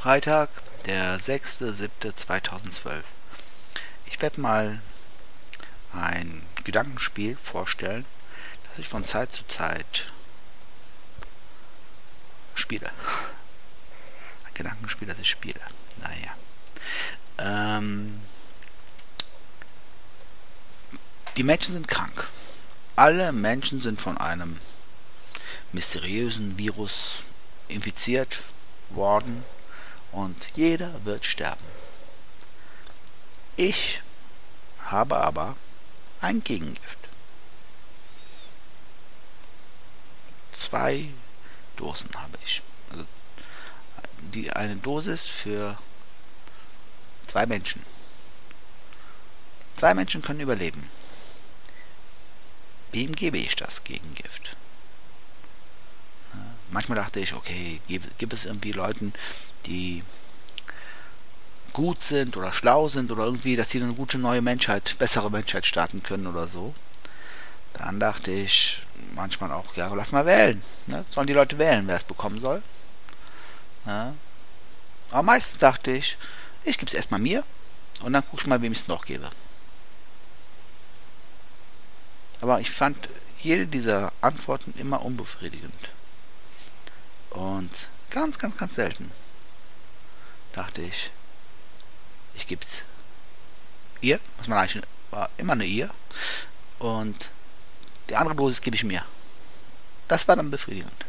Freitag, der 6.7.2012. Ich werde mal ein Gedankenspiel vorstellen, das ich von Zeit zu Zeit spiele. Ein Gedankenspiel, das ich spiele. Die Menschen sind krank. Alle Menschen sind von einem mysteriösen Virus infiziert worden und jeder wird sterben. Ich habe aber ein Gegengift. 2 Dosen habe ich. Also eine Dosis für 2 Menschen. 2 Menschen können überleben. Wem gebe ich das Gegengift? Manchmal dachte ich, okay, gibt es irgendwie Leuten, die gut sind oder schlau sind oder irgendwie, dass sie eine gute neue Menschheit, bessere Menschheit starten können oder so. Dann dachte ich manchmal auch, ja, lass mal wählen. Ne? Sollen die Leute wählen, wer es bekommen soll? Ja. Aber meistens dachte ich gebe es erstmal mir und dann gucke ich mal, wem ich es noch gebe. Aber ich fand jede dieser Antworten immer unbefriedigend. Und ganz, ganz, ganz selten dachte ich gebe es ihr, was man eigentlich war immer eine ihr, und die andere Dosis gebe ich mir. Das war dann befriedigend.